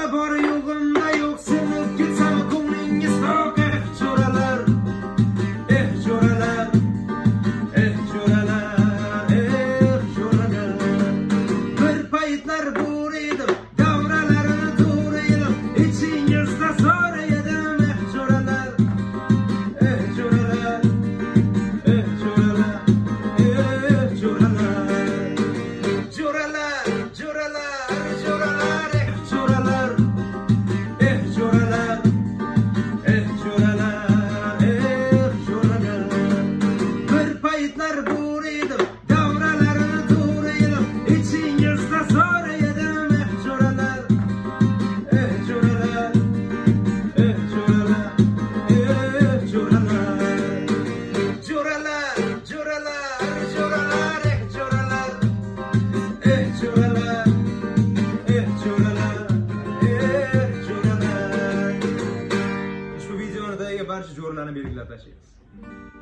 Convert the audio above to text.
bor yo'g'imda yo'q sinib ketsam ko'nglingiz to'q. Jo'ralar, jo'ralar, jo'ralar, jo'ralar. Bir paytlar bor edim, davralarini to'g'ri edim, ichingizda so'ra edim. Jo'ralar, jo'ralar, jo'ralar, jo'ralar. Jo'ralar, jo'ralar, jo'ralar, jo'ralar, jo'ralar, jo'ralar, jo'ralar. Bir paytlar bor edim, davralarini to'g'ri edim, ichingizda so'ra edim. Jo'ralar, jo'ralar, jo'ralar, jo'ralar. Jo'ralar, jo'ralar, jo'ralar, jo'ralar. Jo'ralar, jo'ralar, jo'ralar. Ushbu videodagi barcha jo'ralarni belgilab tashlaymiz.